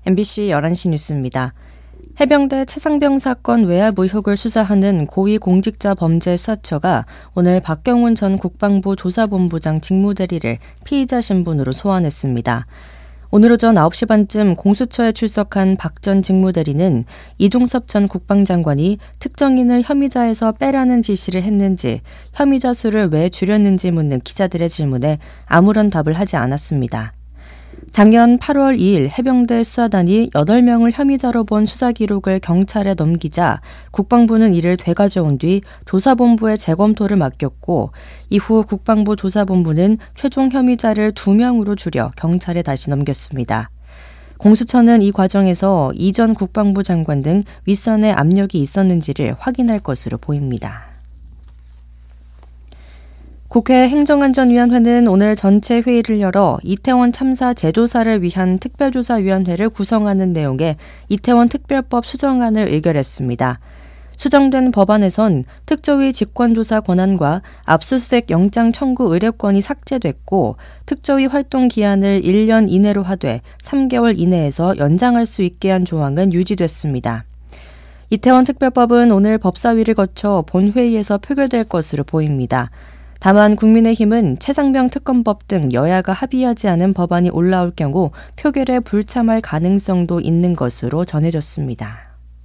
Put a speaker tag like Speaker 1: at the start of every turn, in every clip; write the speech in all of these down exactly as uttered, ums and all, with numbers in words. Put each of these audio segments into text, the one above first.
Speaker 1: 엠비씨 열한 시 뉴스입니다. 해병대 최상병 사건 외압 의혹을 수사하는 고위공직자범죄수사처가 오늘 박경훈 전 국방부 조사본부장 직무대리를 피의자 신분으로 소환했습니다. 오늘 오전 아홉 시 반쯤 공수처에 출석한 박 전 직무대리는 이종섭 전 국방장관이 특정인을 혐의자에서 빼라는 지시를 했는지, 혐의자 수를 왜 줄였는지 묻는 기자들의 질문에 아무런 답을 하지 않았습니다. 작년 팔월 이일 해병대 수사단이 여덟 명을 혐의자로 본 수사 기록을 경찰에 넘기자 국방부는 이를 되가져온 뒤 조사본부에 재검토를 맡겼고, 이후 국방부 조사본부는 최종 혐의자를 두 명으로 줄여 경찰에 다시 넘겼습니다. 공수처는 이 과정에서 이 전 국방부 장관 등 윗선에 압력이 있었는지를 확인할 것으로 보입니다. 국회 행정안전위원회는 오늘 전체 회의를 열어 이태원 참사 재조사를 위한 특별조사위원회를 구성하는 내용의 이태원 특별법 수정안을 의결했습니다. 수정된 법안에선 특조위 직권조사 권한과 압수수색 영장 청구 의뢰권이 삭제됐고, 특조위 활동 기한을 일 년 이내로 하되 삼 개월 이내에서 연장할 수 있게 한 조항은 유지됐습니다. 이태원 특별법은 오늘 법사위를 거쳐 본회의에서 표결될 것으로 보입니다. 다만 국민의힘은 최상병 특검법 등 여야가 합의하지 않은 법안이 올라올 경우 표결에 불참할 가능성도 있는 것으로 전해졌습니다.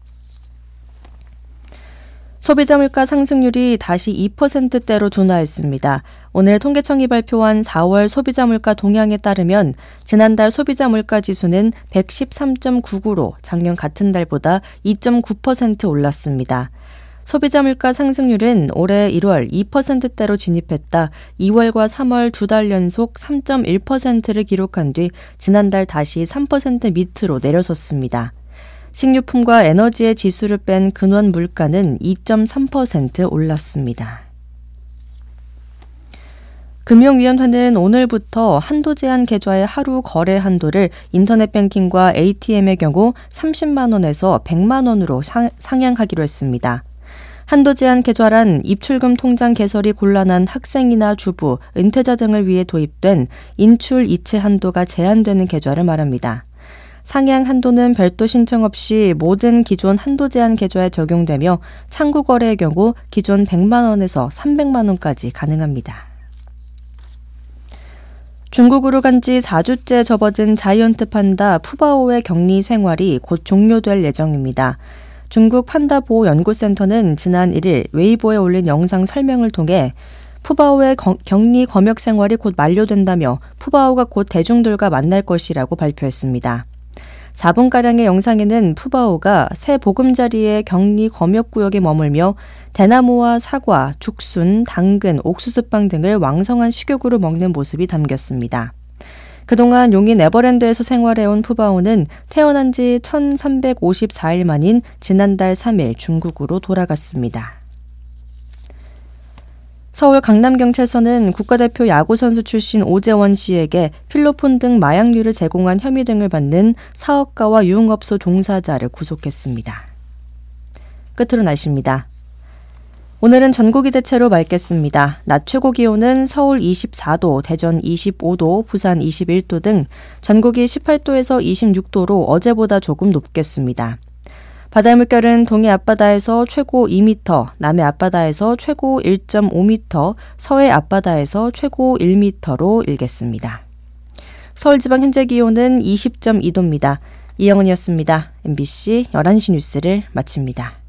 Speaker 1: 소비자 물가 상승률이 다시 이 퍼센트대로 둔화했습니다. 오늘 통계청이 발표한 사월 소비자 물가 동향에 따르면 지난달 소비자 물가 지수는 백십삼 점 구구로 작년 같은 달보다 이 점 구 퍼센트 올랐습니다. 소비자 물가 상승률은 올해 일월 이 퍼센트대로 진입했다 이월과 삼월 두 달 연속 삼 점 일 퍼센트를 기록한 뒤 지난달 다시 삼 퍼센트 밑으로 내려섰습니다. 식료품과 에너지의 지수를 뺀 근원 물가는 이 점 삼 퍼센트 올랐습니다. 금융위원회는 오늘부터 한도 제한 계좌의 하루 거래 한도를 인터넷 뱅킹과 에이티엠의 경우 삼십만 원에서 백만 원으로 상, 상향하기로 했습니다. 한도 제한 계좌란 입출금 통장 개설이 곤란한 학생이나 주부, 은퇴자 등을 위해 도입된 인출 이체 한도가 제한되는 계좌를 말합니다. 상향 한도는 별도 신청 없이 모든 기존 한도 제한 계좌에 적용되며 창구 거래의 경우 기존 백만 원에서 삼백만 원까지 가능합니다. 중국으로 간 지 사 주째 접어든 자이언트 판다 푸바오의 격리 생활이 곧 종료될 예정입니다. 중국 판다 보호 연구센터는 지난 일 일 웨이보에 올린 영상 설명을 통해 푸바오의 격리 검역 생활이 곧 만료된다며 푸바오가 곧 대중들과 만날 것이라고 발표했습니다. 사 분가량의 영상에는 푸바오가 새 보금자리의 격리 검역구역에 머물며 대나무와 사과, 죽순, 당근, 옥수수빵 등을 왕성한 식욕으로 먹는 모습이 담겼습니다. 그동안 용인 에버랜드에서 생활해온 푸바오는 태어난 지 천삼백오십사 일 만인 지난달 삼 일 중국으로 돌아갔습니다. 서울 강남경찰서는 국가대표 야구선수 출신 오재원 씨에게 필로폰 등 마약류를 제공한 혐의 등을 받는 사업가와 유흥업소 종사자를 구속했습니다. 끝으로 날씨입니다. 오늘은 전국이 대체로 맑겠습니다. 낮 최고 기온은 서울 이십사 도, 대전 이십오 도, 부산 이십일 도 등 전국이 십팔 도에서 이십육 도로 어제보다 조금 높겠습니다. 바다의 물결은 동해 앞바다에서 최고 이 미터, 남해 앞바다에서 최고 일 점 오 미터, 서해 앞바다에서 최고 일 미터로 일겠습니다. 서울 지방 현재 기온은 이십 점 이 도입니다. 이영은이었습니다. 엠비씨 열한 시 뉴스를 마칩니다.